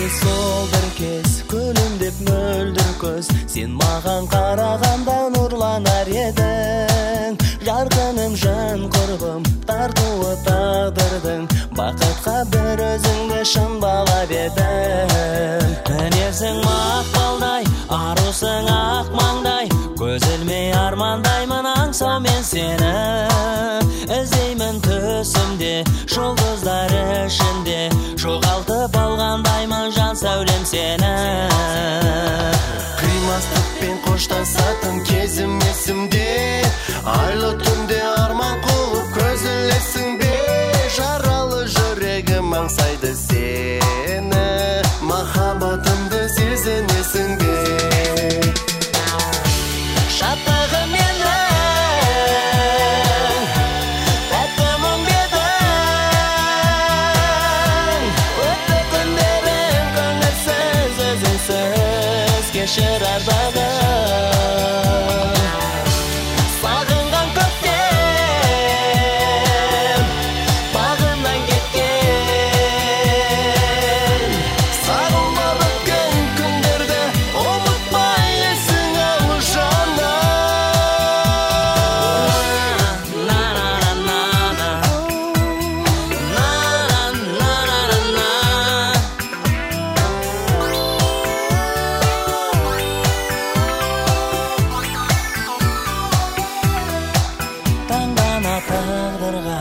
есімде сол бір кез, күлімдеп мөлдір көз, сен маған қарағанда нұрланар едің. Жарқыным, жан құрбым, тартуы тағдырдың, бақытқа бір өзіңді шын балап едің. Мінезің мақпалдай, арусың ақ маңдай, көз ілмей армандаймын аңсау мен сені. Іздеймін түсімде, жұлдыздар ішінде, жоғалтып алғандаймын жан сәулем сені. Қимастықпен қоштасатын кезім есімде, айлы түнде арман қуып көз ілесің бе. Жаралы жүрегім аңсайды сені, махаббатымды сезінесің бе. Шаттығым менің, тәтті мұң бедің, өтті күндерім көңілсіз, өзіңсіз кешір ардағым. Сағынған көктем, бағымнан кеткен, Сағынба өткен күндерді, ұмытпай есің алу жаным. Таңдана тағдырға,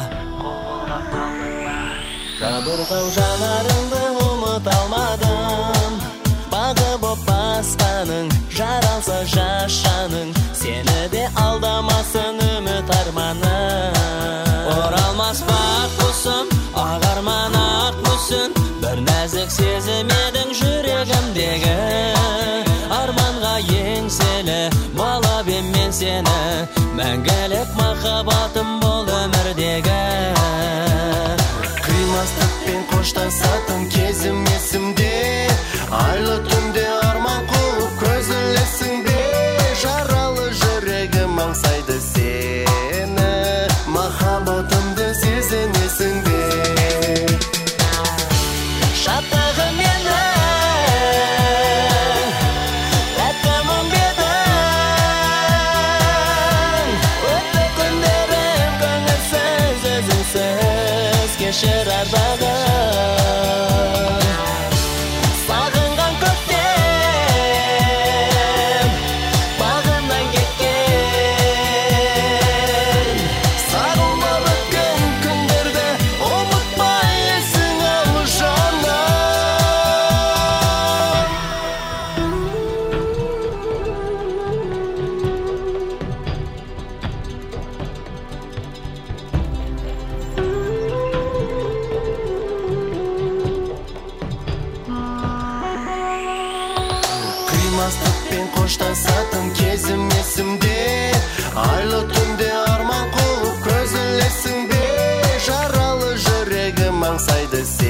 жабырқау жанарыңды ұмыта алмадым. Бағы боп басқаның, жаралса жас жаның, сені де алдамасын үміт арманың. Оралмас бақ құсым, ақ арман ақ мүсін, бір нәзік сезім едің жүрегімдегі. Арманға еңселі, балап ем мен сені, мәңгілік махаббатым бол өмірдегі. Қимастықпен қоштасатын кезім есімде, айлы түнде арман қуып көз ілесің бе. Жаралы жүрегім аңсайды сені, махаббатымды сезінесің бе. Шаттығым менің, тәтті мұң бедің, өтті күндерім көңілсіз, өзіңсіз кешір ардағым. Сағынған көктем, бағымнан кеткен, Сағынба өткен күндерді, ұмытпай есің алу жаным. Қимастықпен қоштасатын кезім есімде, айлы түнде арман қуып көз ілесің бе. Жаралы жүрегім аңсайды